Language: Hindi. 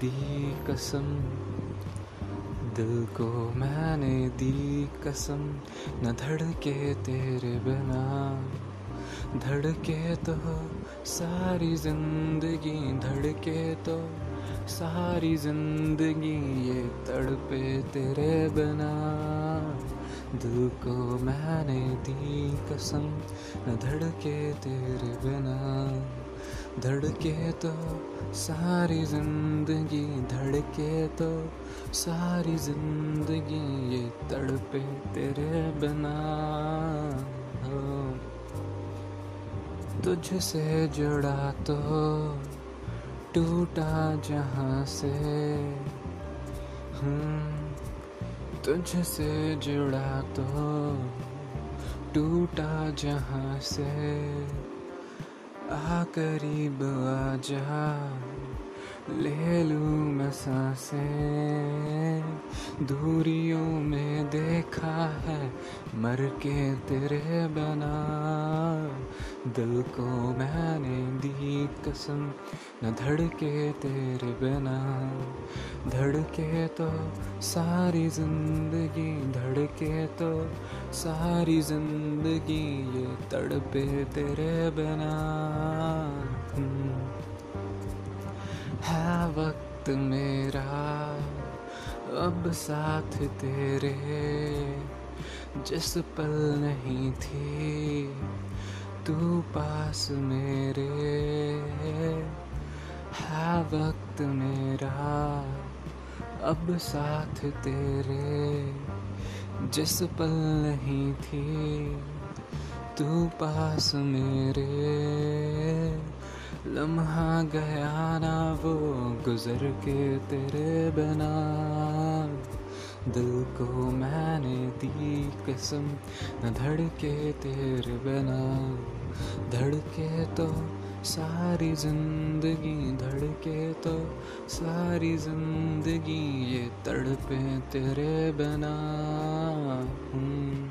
दी कसम, दिल को मैंने दी कसम, न धड़के तेरे बिना। धड़के तो सारी जिंदगी, धड़के तो सारी जिंदगी, ये तड़पे तेरे बिना। दिल को मैंने दी कसम, न धड़के तेरे बिना। धड़के तो सारी जिंदगी, धड़के तो सारी जिंदगी, ये तड़पे तेरे बिना। हो तुझसे जुड़ा तो टूटा जहाँ से, तुझसे जुड़ा तो टूटा जहाँ से। आ करीब आ जा, ले लूं मैं सांसें। दूरियों में देखा है मर के तेरे बना। दिल को मैंने दी कसम, न धड़के तेरे बिना। धड़के तो सारी जिंदगी, धड़के तो सारी जिंदगी, ये तड़पे तेरे बिना। है वक्त मेरा अब साथ तेरे, जिस पल नहीं थी तू पास मेरे। है वक्त मेरा अब साथ तेरे, जिस पल नहीं थी तू पास मेरे। लम्हा गया ना वो गुजर के तेरे बिना। दिल को मैंने दी कसम, न धड़के तेरे बिना। धड़के तो सारी जिंदगी, धड़के तो सारी जिंदगी, ये तड़पे तेरे बिना।